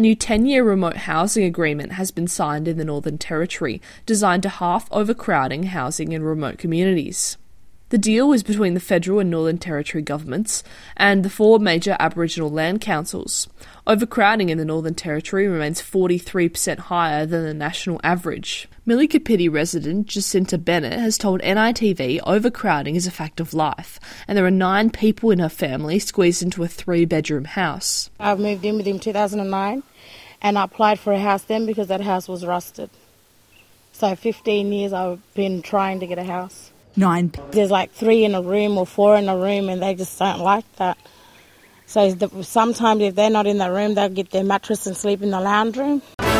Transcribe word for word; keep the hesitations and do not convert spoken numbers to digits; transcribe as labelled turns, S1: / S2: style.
S1: A new ten-year remote housing agreement has been signed in the Northern Territory, designed to halve overcrowding housing in remote communities. The deal is between the federal and Northern Territory governments and the four major Aboriginal land councils. Overcrowding in the Northern Territory remains forty-three percent higher than the national average. Millikapiti resident Jacinta Bennett has told N I T V overcrowding is a fact of life, and there are nine people in her family squeezed into a three-bedroom house.
S2: I moved in with him in two thousand nine and I applied for a house then because that house was rusted. So fifteen years I've been trying to get a house.
S3: Nine.
S2: There's like three in a room or four in a room and they just don't like that. So the, sometimes if they're not in the room, they'll get their mattress and sleep in the lounge room.